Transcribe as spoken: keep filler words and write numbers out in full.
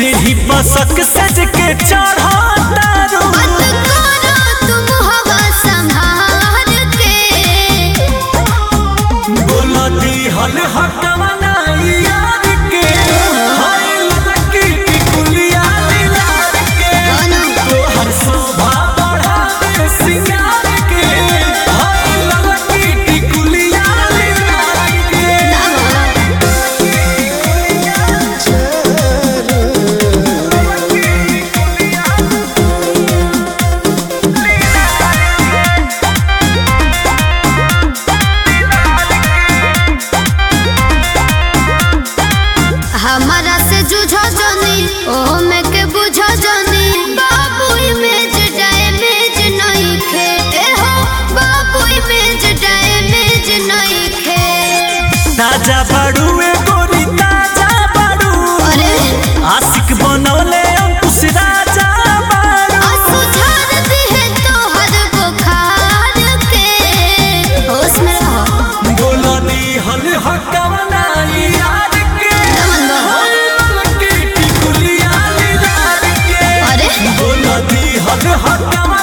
सीढ़ी पसक सज के चढ़ा तारू तुम हवा संभाल के बोला दी हल हटवा नाई यार के हाय लड़की की कुलिया लार के तो हर शोभा बढ़ा दे सिंगार के हाय लड़की की कुलिया लार के हमारा से जूझो जनी ओ में के बुझो जनी बाबू इमेज डैमेज नहीं खे ए हो बाबू इमेज डैमेज नहीं खे ताजा बाड़ू ए गोरी ताजा बाड़ू अरे आशिक बनौले अंकुश राजा बाड़ू आंसू झाड़ दी है तो हर बुखार के होश में रहो बोला दी हल हटवा नाई यार के नमन बा। हाय लड़की की कुलिया लार के अरे बोला दी हल हटवा